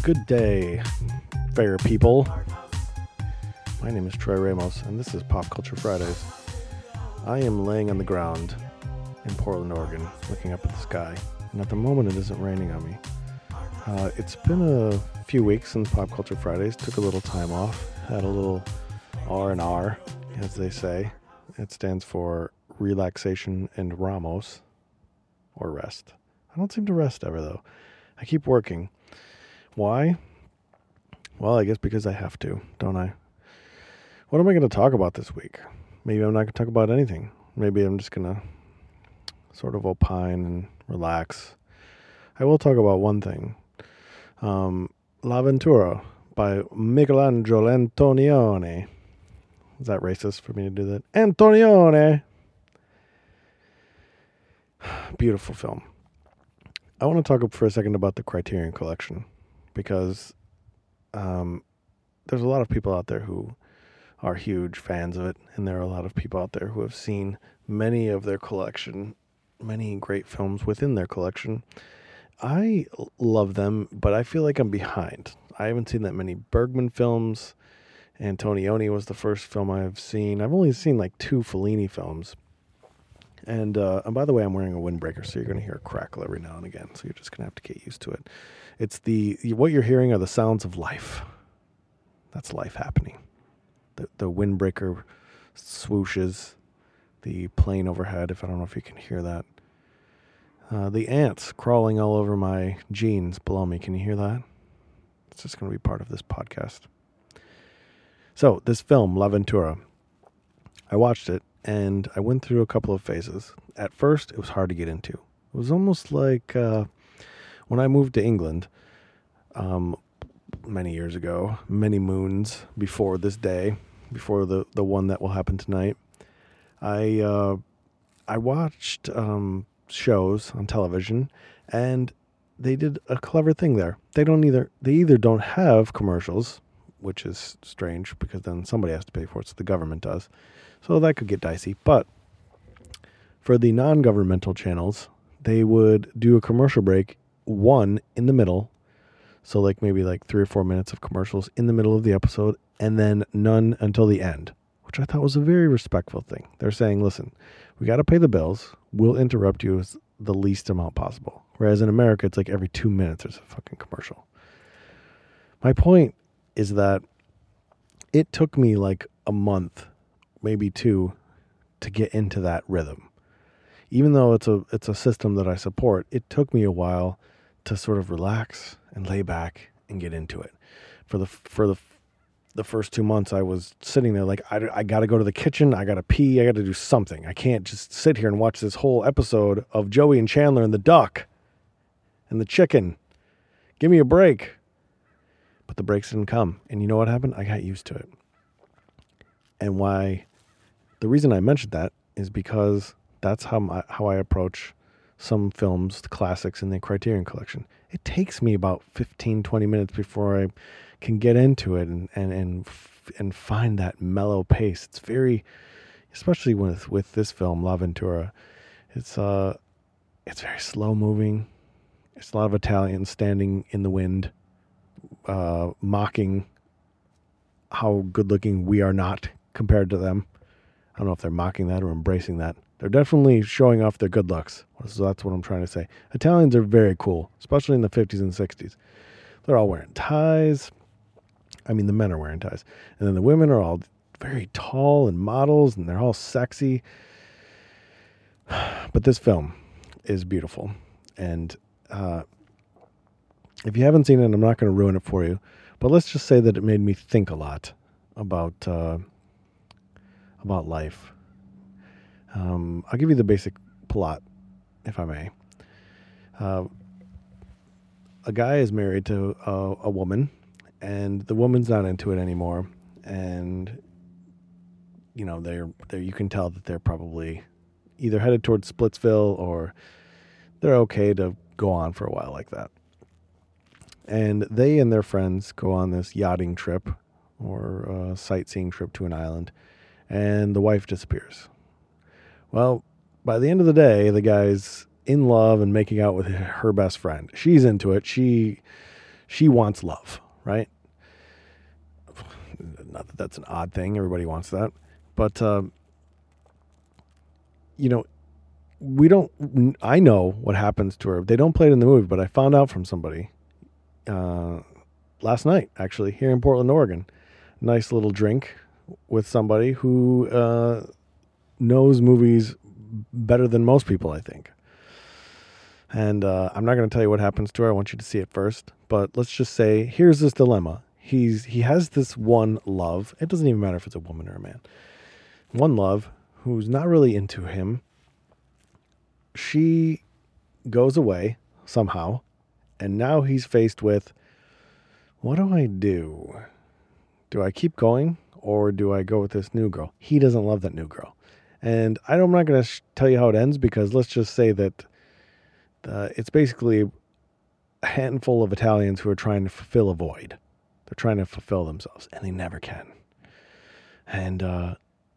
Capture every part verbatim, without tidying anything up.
Good day, fair people. My name is Troy Ramos, and this is Pop Culture Fridays. I am laying on the ground in Portland, Oregon, looking up at the sky, and at the moment it isn't raining on me. Uh, it's been a few weeks since Pop Culture Fridays. Took a little time off, had a little R and R, as they say. It stands for relaxation and Ramos, or rest. I don't seem to rest ever, though. I keep working. Why? Well, I guess because I have to, don't I? What am I going to talk about this week? Maybe I'm not going to talk about anything. Maybe I'm just going to sort of opine and relax. I will talk about one thing. Um, L'Avventura by Michelangelo Antonioni. Is that racist for me to do that? Antonioni! Beautiful film. I want to talk for a second about the Criterion Collection, because um, there's a lot of people out there who are huge fans of it, and there are a lot of people out there who have seen many of their collection, many great films within their collection. I love them, but I feel like I'm behind. I haven't seen that many Bergman films. Antonioni was the first film I've seen. I've only seen like two Fellini films. And, uh, and by the way, I'm wearing a windbreaker, so you're going to hear a crackle every now and again. So you're just going to have to get used to it. It's the, what you're hearing are the sounds of life. That's life happening. The, the windbreaker swooshes, the plane overhead, if I don't know if you can hear that. Uh, the ants crawling all over my jeans below me. Can you hear that? It's just going to be part of this podcast. So, this film, L'Avventura, I watched it. And I went through a couple of phases. At first, it was hard to get into. It was almost like uh, when I moved to England um, many years ago, many moons before this day, before the, the one that will happen tonight. I uh, I watched um, shows on television, and they did a clever thing there. They don't either. They either don't have commercials, which is strange because then somebody has to pay for it, so the government does. So that could get dicey. But for the non-governmental channels, they would do a commercial break, one in the middle. So like maybe like three or four minutes of commercials in the middle of the episode, and then none until the end, which I thought was a very respectful thing. They're saying, listen, we got to pay the bills. We'll interrupt you as the least amount possible. Whereas in America, it's like every two minutes there's a fucking commercial. My point is that it took me like a month, maybe two, to get into that rhythm. Even though it's a it's a system that I support, it took me a while to sort of relax and lay back and get into it. For the for the the first two months, I was sitting there like, I, I got to go to the kitchen, I got to pee, I got to do something. I can't just sit here and watch this whole episode of Joey and Chandler and the duck and the chicken. Give me a break. But the breaks didn't come. And you know what happened? I got used to it. And why, the reason I mentioned that is because that's how my, how I approach some films, the classics in the Criterion Collection. It takes me about fifteen, twenty minutes before I can get into it and, and, and, and find that mellow pace. It's very, especially with, with this film, L'Avventura, it's, uh, it's very slow moving. It's a lot of Italians standing in the wind, uh, mocking how good looking we are not compared to them. I don't know if they're mocking that or embracing that. They're definitely showing off their good looks. So that's what I'm trying to say. Italians are very cool, especially in the fifties and sixties. They're all wearing ties. I mean, the men are wearing ties. And then the women are all very tall and models, and they're all sexy. But this film is beautiful. And uh, if you haven't seen it, I'm not going to ruin it for you. But let's just say that it made me think a lot about uh, about life. Um, I'll give you the basic plot, if I may. Uh, a guy is married to a, a woman, and the woman's not into it anymore. And you know, they're they you can tell that they're probably either headed towards Splitsville or they're okay to go on for a while like that. And they and their friends go on this yachting trip or uh, sightseeing trip to an island, and the wife disappears. Well, by the end of the day, the guy's in love and making out with her best friend. She's into it. She She wants love, right? Not that that's an odd thing. Everybody wants that. But, uh, you know, we don't, I know what happens to her. They don't play it in the movie, but I found out from somebody uh, last night, actually, here in Portland, Oregon. Nice little drink with somebody who uh, knows movies better than most people, I think. And uh, I'm not going to tell you what happens to her. I want you to see it first. But let's just say, here's this dilemma. He's He has this one love. It doesn't even matter if it's a woman or a man. One love who's not really into him. She goes away somehow. And now he's faced with, what do I do? Do I keep going or do I go with this new girl? He doesn't love that new girl. And I'm not going to sh- tell you how it ends, because let's just say that uh, it's basically a handful of Italians who are trying to fulfill a void. They're trying to fulfill themselves, and they never can. And uh,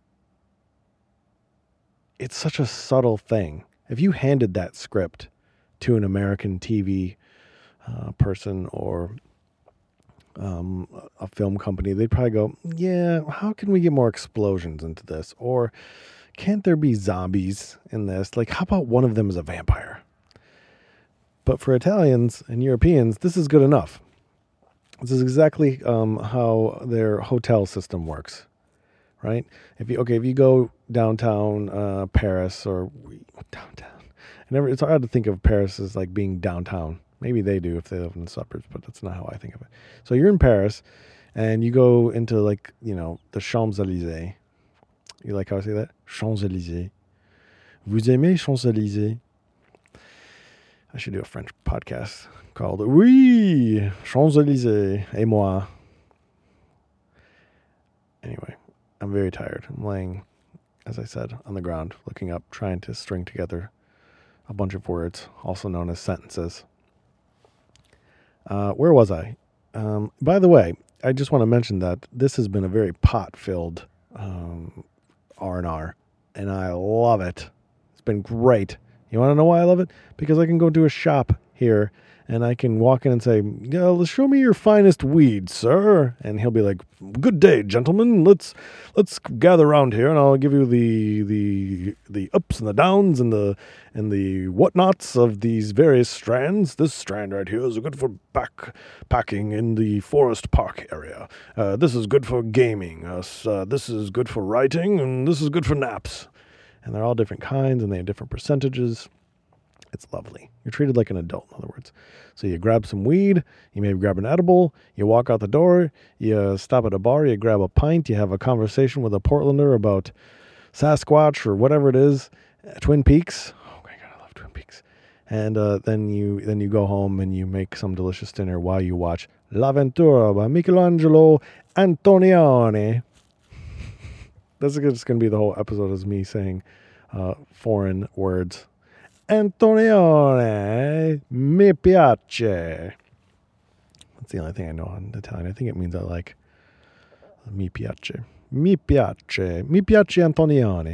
it's such a subtle thing. If you handed that script to an American T V uh, person or um, a film company, they'd probably go, yeah, how can we get more explosions into this? Or can't there be zombies in this? Like, how about one of them is a vampire? But for Italians and Europeans, this is good enough. This is exactly um, how their hotel system works, right? If you okay, if you go downtown uh, Paris or downtown, I never. It's hard to think of Paris as like being downtown. Maybe they do if they live in the suburbs, but that's not how I think of it. So you're in Paris, and you go into like you know the Champs-Élysées. You like how I say that? Champs-Élysées. Vous aimez Champs-Élysées? I should do a French podcast called Oui, Champs-Élysées et moi. Anyway, I'm very tired. I'm laying, as I said, on the ground, looking up, trying to string together a bunch of words, also known as sentences. Uh, where was I? Um, by the way, I just want to mention that this has been a very pot-filled um, R and R, and I love it. It's been great. You want to know why I love it? Because I can go to a shop here and I can walk in and say, yeah, show me your finest weed, sir. And he'll be like, good day, gentlemen. Let's let's gather around here and I'll give you the the the ups and the downs and the and the whatnots of these various strands. This strand right here is good for backpacking in the forest park area. Uh, this is good for gaming. Uh, uh, this is good for writing, and this is good for naps. And they're all different kinds, and they have different percentages. It's lovely. You're treated like an adult, in other words. So you grab some weed, you maybe grab an edible, you walk out the door, you stop at a bar, you grab a pint, you have a conversation with a Portlander about Sasquatch or whatever it is, Twin Peaks. Oh my God, I love Twin Peaks. And uh, then you then you go home and you make some delicious dinner while you watch L'Avventura by Michelangelo Antonioni. That's just going to be the whole episode, is me saying uh, foreign words. Antonioni, mi piace. That's the only thing I know in Italian. I think it means I like. Mi piace. Mi piace. Mi piace Antonioni.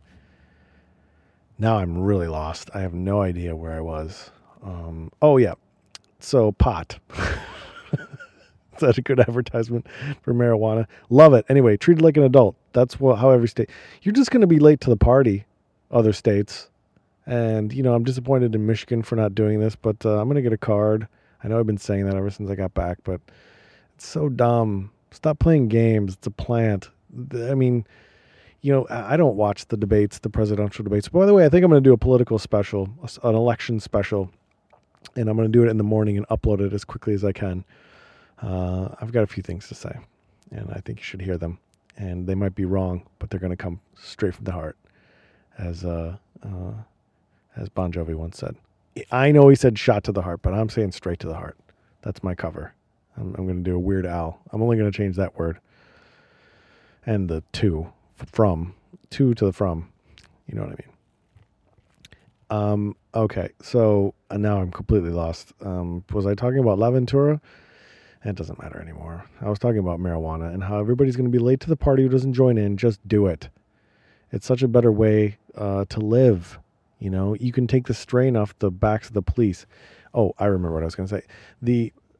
Now I'm really lost. I have no idea where I was. Um, oh, yeah. So, pot. Is that a good advertisement for marijuana? Love it. Anyway, treat it like an adult. That's what, how every state. You're just going to be late to the party, other states. And, you know, I'm disappointed in Michigan for not doing this, but uh, I'm going to get a card. I know I've been saying that ever since I got back, but it's so dumb. Stop playing games. It's a plant. I mean, you know, I don't watch the debates, the presidential debates. By the way, I think I'm going to do a political special, an election special, and I'm going to do it in the morning and upload it as quickly as I can. Uh, I've got a few things to say, and I think you should hear them. And they might be wrong, but they're going to come straight from the heart, as uh, uh, as Bon Jovi once said. I know he said shot to the heart, but I'm saying straight to the heart. That's my cover. I'm, I'm going to do a Weird Al. I'm only going to change that word. And the to, from, to to the from. You know what I mean? Um, okay, so uh, now I'm completely lost. Um, was I talking about L'Avventura? It doesn't matter anymore. I was talking about marijuana and how everybody's going to be late to the party who doesn't join in. Just do it. It's such a better way uh, to live. You know, you can take the strain off the backs of the police. Oh, I remember what I was going to say. The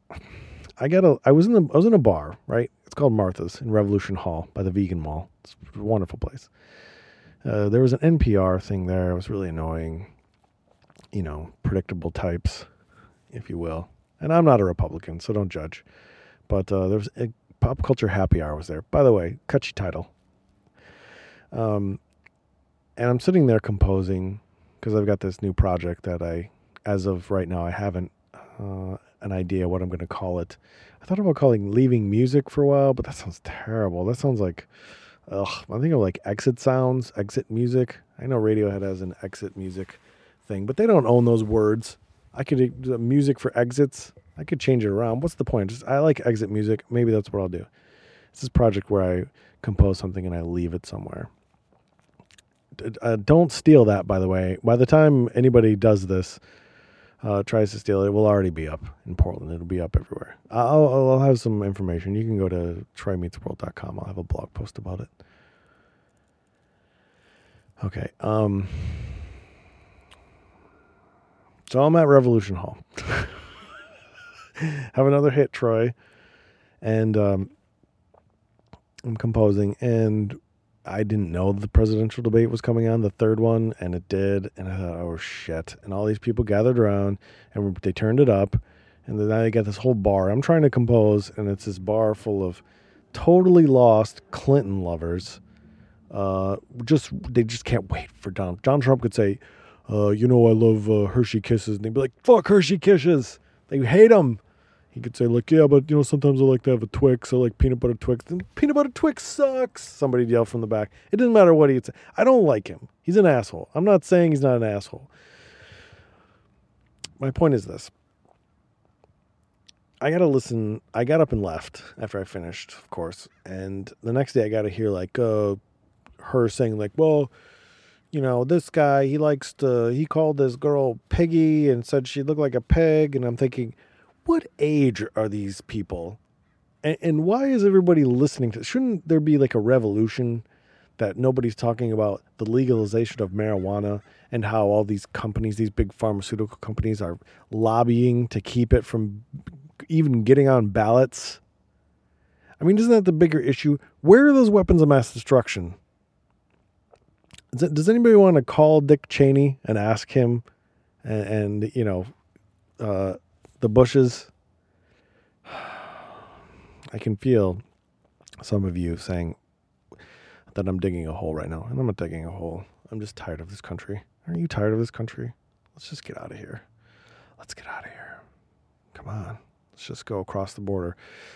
I got a. I was in the. I was in a bar, right? It's called Martha's in Revolution Hall by the Vegan Mall. It's a wonderful place. Uh, there was an N P R thing there. It was really annoying. You know, predictable types, if you will. And I'm not a Republican, so don't judge. But uh, there was a Pop Culture Happy Hour was there. By the way, catchy title. Um, and I'm sitting there composing because I've got this new project that I, as of right now, I haven't uh, an idea what I'm going to call it. I thought about calling Leaving Music for a while, but that sounds terrible. That sounds like, ugh, I think of like exit sounds, exit music. I know Radiohead has an exit music thing, but they don't own those words. I could do music for exits. I could change it around. What's the point? Just I like exit music. Maybe that's what I'll do. It's this project where I compose something and I leave it somewhere. Uh, don't steal that, by the way. By the time anybody does this, uh, tries to steal it, it will already be up in Portland. It'll be up everywhere. I'll, I'll have some information. You can go to troy meets world dot com. I'll have a blog post about it. Okay. Um, so I'm at Revolution Hall. Have another hit, Troy. And um, I'm composing, and I didn't know the presidential debate was coming on, the third one, and it did. And I thought, oh, shit. And all these people gathered around, and then they turned it up, and then I got this whole bar. I'm trying to compose, and it's this bar full of totally lost Clinton lovers. Uh, just They just can't wait for Donald. John Trump could say, uh, you know, I love uh, Hershey Kisses. And they'd be like, fuck Hershey Kisses. They hate them. He could say, like, yeah, but, you know, sometimes I like to have a Twix. I like peanut butter Twix. And peanut butter Twix sucks. Somebody yell from the back. It doesn't matter what he'd say. I don't like him. He's an asshole. I'm not saying he's not an asshole. My point is this. I got to listen. I got up and left after I finished, of course. And the next day I got to hear, like, uh, her saying, like, well, you know, this guy, he likes to, he called this girl Piggy and said she looked like a pig. And I'm thinking, what age are these people? And, and why is everybody listening to? Shouldn't there be like a revolution that nobody's talking about the legalization of marijuana and how all these companies, these big pharmaceutical companies, are lobbying to keep it from even getting on ballots? I mean, isn't that the bigger issue? Where are those weapons of mass destruction? Does, it, does anybody want to call Dick Cheney and ask him and, and you know, uh, the Bushes? I can feel some of you saying that I'm digging a hole right now. And I'm not digging a hole. I'm just tired of this country. Aren't you tired of this country? Let's just get out of here. Let's get out of here. Come on. Let's just go across the border.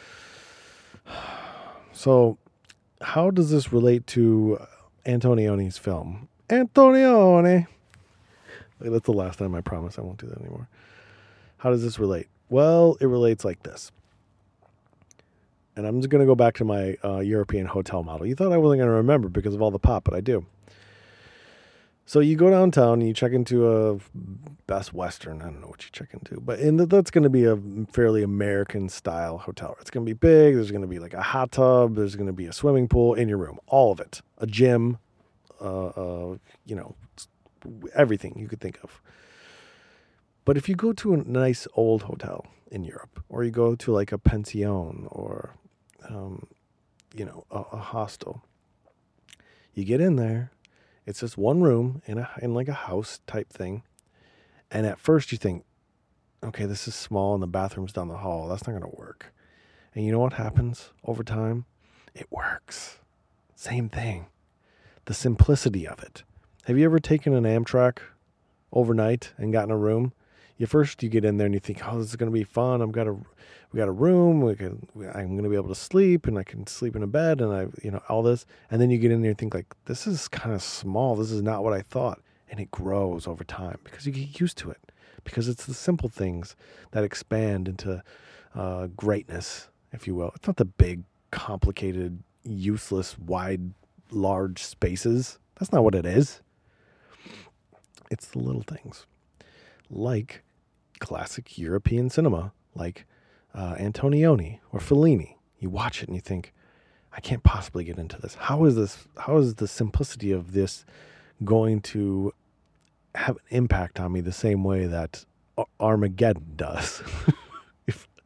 So, how does this relate to Antonioni's film? Antonioni! That's the last time, I promise I won't do that anymore. How does this relate? Well, it relates like this. And I'm just going to go back to my uh, European hotel model. You thought I wasn't going to remember because of all the pop, but I do. So you go downtown and you check into a Best Western. I don't know what you check into, but in the, that's going to be a fairly American-style hotel. It's going to be big. There's going to be like a hot tub. There's going to be a swimming pool in your room. All of it. A gym. Uh, uh, you know, everything you could think of. But if you go to a nice old hotel in Europe, or you go to like a pension or, um, you know, a, a hostel, you get in there. It's just one room in a in like a house type thing. And at first you think, okay, this is small and the bathroom's down the hall. That's not going to work. And you know what happens over time? It works. Same thing. The simplicity of it. Have you ever taken an Amtrak overnight and gotten a room? You first you get in there and you think, oh, this is going to be fun. I've got a, we got a room. We can, I'm going to be able to sleep, and I can sleep in a bed, and I, you know, all this. And then you get in there and think like, this is kind of small. This is not what I thought. And it grows over time because you get used to it. Because it's the simple things that expand into uh, greatness, if you will. It's not the big, complicated, useless, wide, large spaces. That's not what it is. It's the little things. Like classic European cinema, like uh, Antonioni or Fellini. You watch it and you think, I can't possibly get into this. How is this? How is the simplicity of this going to have an impact on me the same way that Armageddon does? if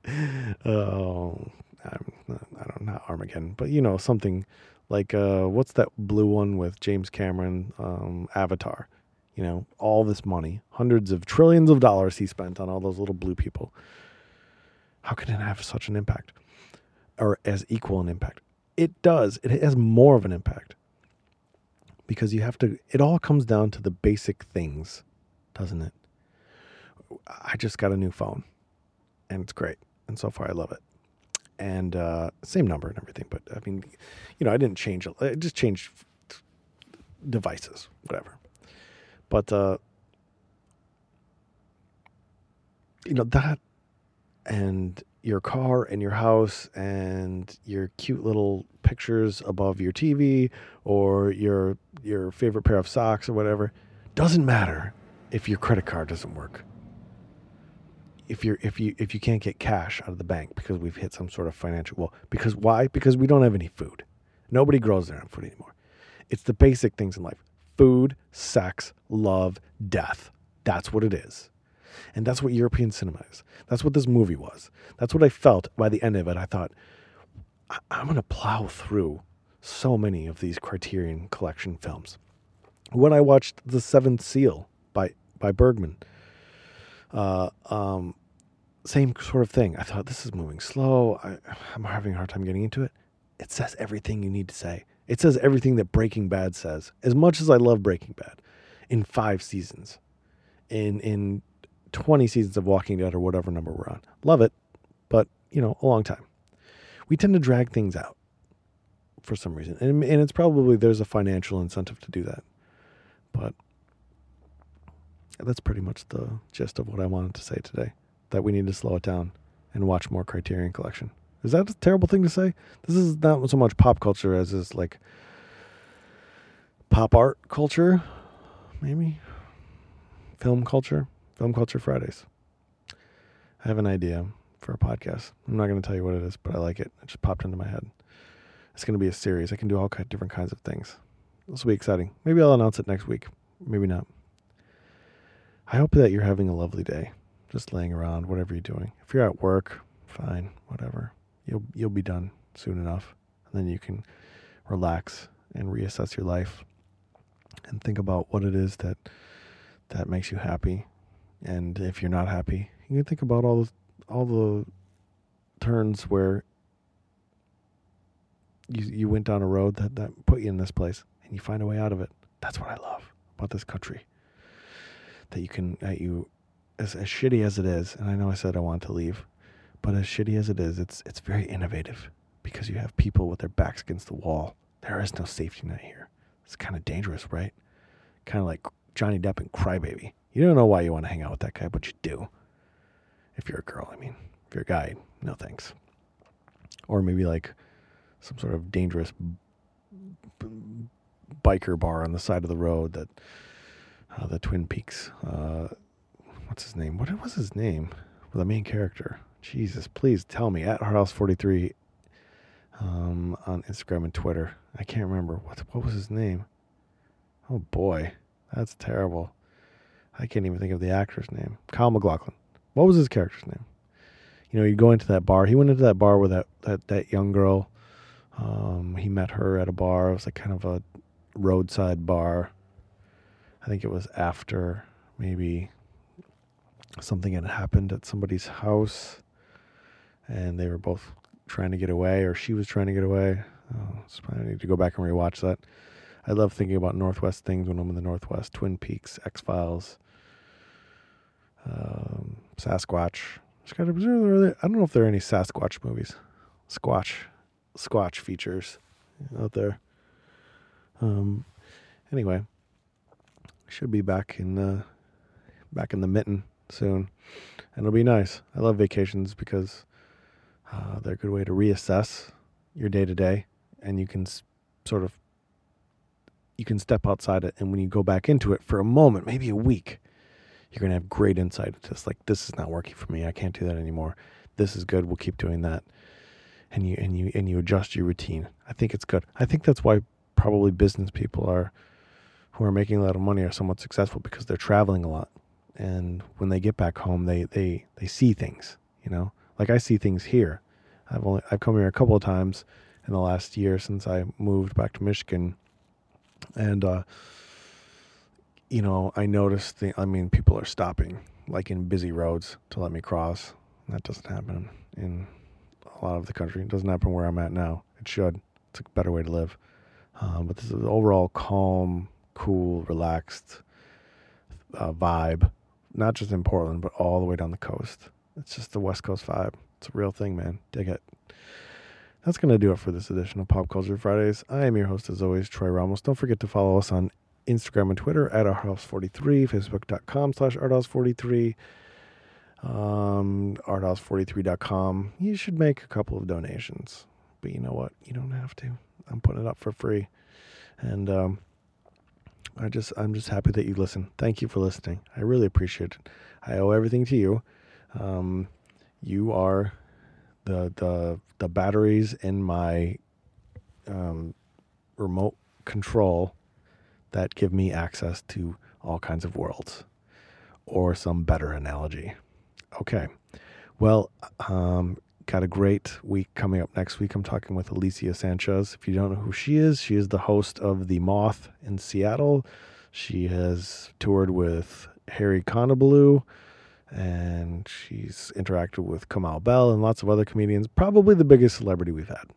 Oh, I'm not, I don't know, Armageddon, but you know, something like uh, what's that blue one with James Cameron, um, Avatar? You know, all this money, hundreds of trillions of dollars he spent on all those little blue people. How can it have such an impact, or as equal an impact? It does. It has more of an impact because you have to. It all comes down to the basic things, doesn't it? I just got a new phone, and it's great, and so far I love it. And uh, same number and everything, but I mean, you know, I didn't change it. I just changed devices, whatever. But uh, you know that, and your car and your house and your cute little pictures above your T V or your your favorite pair of socks or whatever doesn't matter if your credit card doesn't work. If you're if you if you can't get cash out of the bank because we've hit some sort of financial well, because why? Because we don't have any food. Nobody grows their own food anymore. It's the basic things in life. Food, sex, love, death. That's what it is. And that's what European cinema is. That's what this movie was. That's what I felt by the end of it. I thought, I- I'm going to plow through so many of these Criterion Collection films. When I watched The Seventh Seal by, by Bergman, uh, um, same sort of thing. I thought, this is moving slow. I, I'm having a hard time getting into it. It says everything you need to say. It says everything that Breaking Bad says. As much as I love Breaking Bad, in five seasons, in in twenty seasons of Walking Dead or whatever number we're on. Love it, but, you know, a long time. We tend to drag things out for some reason. And, and it's probably, there's a financial incentive to do that. But that's pretty much the gist of what I wanted to say today. That we need to slow it down and watch more Criterion Collection. Is that a terrible thing to say? This is not so much pop culture as is like pop art culture, maybe? Film culture? Film Culture Fridays. I have an idea for a podcast. I'm not going to tell you what it is, but I like it. It just popped into my head. It's going to be a series. I can do all kind of different kinds of things. This will be exciting. Maybe I'll announce it next week. Maybe not. I hope that you're having a lovely day. Just laying around, whatever you're doing. If you're at work, fine, whatever. You'll you'll be done soon enough. And then you can relax and reassess your life and think about what it is that that makes you happy. And if you're not happy, you can think about all the, all the turns where you you went down a road that, that put you in this place and you find a way out of it. That's what I love about this country. That you can, that you, as, as shitty as it is, and I know I said I want to leave, but as shitty as it is, it's it's very innovative because you have people with their backs against the wall. There is no safety net here. It's kind of dangerous, right? Kind of like Johnny Depp and Crybaby. You don't know why you want to hang out with that guy, but you do. If you're a girl, I mean. If you're a guy, no thanks. Or maybe like some sort of dangerous b- biker bar on the side of the road that uh, the Twin Peaks. Uh, what's his name? What was his name? Well, the main character. Jesus, please tell me. At Hardhouse forty-three um, on Instagram and Twitter. I can't remember. What, what was his name? Oh, boy. That's terrible. I can't even think of the actor's name. Kyle MacLachlan. What was his character's name? You know, you go into that bar. He went into that bar with that, that, that young girl. Um, he met her at a bar. It was like kind of a roadside bar. I think it was after maybe something had happened at somebody's house. And they were both trying to get away, or she was trying to get away. Oh, so I need to go back and rewatch that. I love thinking about Northwest things when I'm in the Northwest. Twin Peaks, X-Files, um, Sasquatch. I don't know if there are any Sasquatch movies. Squatch. Squatch features out there. Um, anyway, should be back in the, back in the mitten soon. And it'll be nice. I love vacations because uh, they're a good way to reassess your day-to-day. And you can s- sort of you can step outside it, and when you go back into it for a moment, maybe a week, you're going to have great insight into this. Like, this is not working for me. I can't do that anymore. This is good. We'll keep doing that. And you and you and you adjust your routine. I think it's good. I think that's why probably business people are who are making a lot of money are somewhat successful, because they're traveling a lot. And when they get back home, they they they see things, you know, Like I see things here. I've only I've come here a couple of times in the last year since I moved back to Michigan, and uh, you know, I noticed the. I mean, people are stopping like in busy roads to let me cross. That doesn't happen in a lot of the country. It doesn't happen where I'm at now. It should. It's a better way to live. Um, but this is an overall calm, cool, relaxed uh, vibe. Not just in Portland, but all the way down the coast. It's just the West Coast vibe. It's a real thing, man. Dig it. That's going to do it for this edition of Pop Culture Fridays. I am your host, as always, Troy Ramos. Don't forget to follow us on Instagram and Twitter at arthouse forty-three, facebook.com slash arthouse43, um, arthouse forty-three dot com. You should make a couple of donations. But you know what? You don't have to. I'm putting it up for free. And um, I just, I'm just happy that you listen. Thank you for listening. I really appreciate it. I owe everything to you. Um, you are the the the batteries in my um, remote control that give me access to all kinds of worlds, or some better analogy. Okay, well, um, got a great week coming up next week. I'm talking with Alicia Sanchez. If you don't know who she is, she is the host of The Moth in Seattle. She has toured with Harry Condoboloo, and she's interacted with Kamal Bell and lots of other comedians. Probably the biggest celebrity we've had.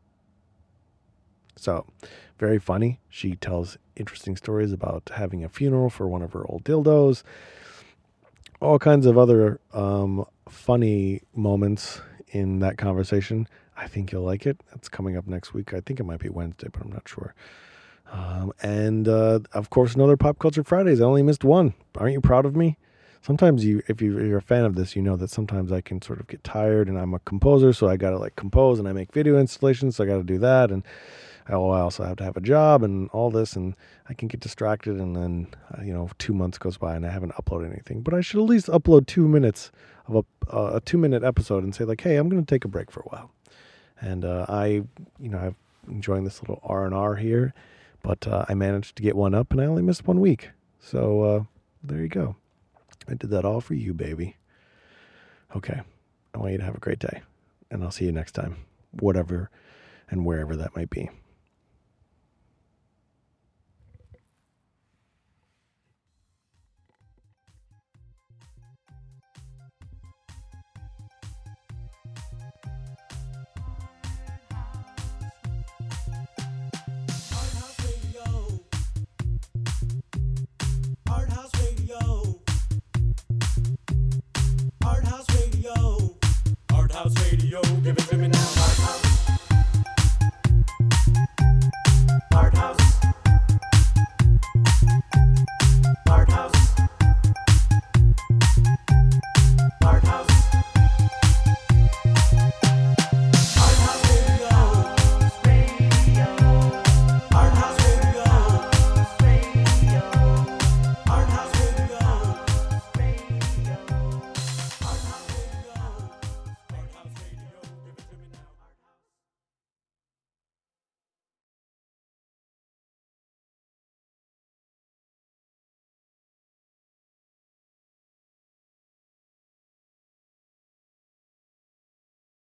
So, very funny. She tells interesting stories about having a funeral for one of her old dildos. All kinds of other um, funny moments in that conversation. I think you'll like it. It's coming up next week. I think it might be Wednesday, but I'm not sure. Um, and, uh, of course, another Pop Culture Fridays. I only missed one. Aren't you proud of me? Sometimes you, if you, you're a fan of this, you know that sometimes I can sort of get tired, and I'm a composer, so I got to like compose, and I make video installations, so I got to do that. And oh, I also have to have a job and all this, and I can get distracted, and then, uh, you know, two months goes by and I haven't uploaded anything. But I should at least upload two minutes of a, uh, a two-minute episode and say, like, hey, I'm going to take a break for a while. And uh, I, you know, I'm enjoying this little R and R here, but uh, I managed to get one up, and I only missed one week. So uh, there you go. I did that all for you, baby. Okay, I want you to have a great day, and I'll see you next time, whatever and wherever that might be.